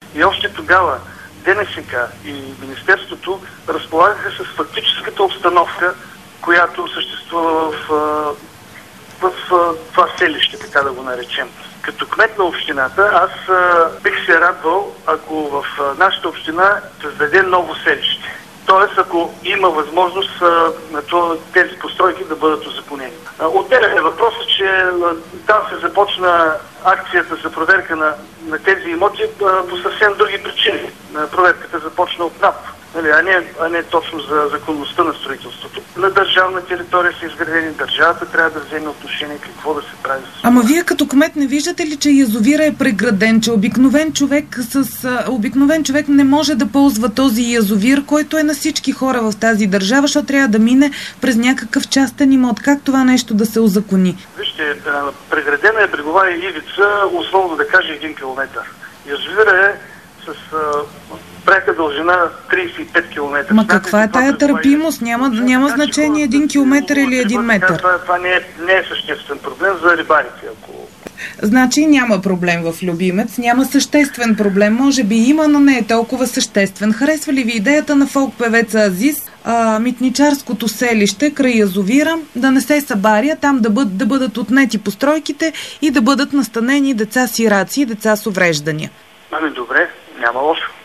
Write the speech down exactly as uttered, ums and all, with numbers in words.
И още тогава ДНСК и Министерството разполагаха с фактическата обстановка, която съществува в, в, в това селище, така да го наречем. Като кмет на общината, аз а, бих се радвал, ако в а, нашата община създаде ново селище. Тоест, ако има възможност а, на това, тези постройки да бъдат узаконени. Отделен е въпросът, че а, там се започна акцията за проверка на, на тези имоти а, по съвсем други причини. Проверката започна от НАП, нали, а, не, а не точно за законността на строителството. На държавна територия са изградени, държавата трябва да вземе отношение какво да се прави. Ама вие като кмет не виждате ли, че язовира е преграден, че обикновен човек с а, обикновен човек не може да ползва този язовир, който е на всички хора в тази държава, защото трябва да мине през някакъв частен имот. Как това нещо да се узакони? Вижте, преградена е брегова ивица, условно да кажа един километър. Язовира е с а, пряка дължина тридесет и пет километра. Ма каква е тая търпимост? Няма, няма значение един километър или един метър. Това, това не, е, не е съществен проблем за рибарите. Ако... Значи няма проблем в Любимец, няма съществен проблем. Може би има, но не е толкова съществен. Харесва ли ви идеята на фолк-певеца Азис, а, митничарското селище край язовира, да не се събаря, там да, бъд, да бъдат отнети постройките и да бъдат настанени деца сираци и деца с увреждания? Ами добре, няма лошо.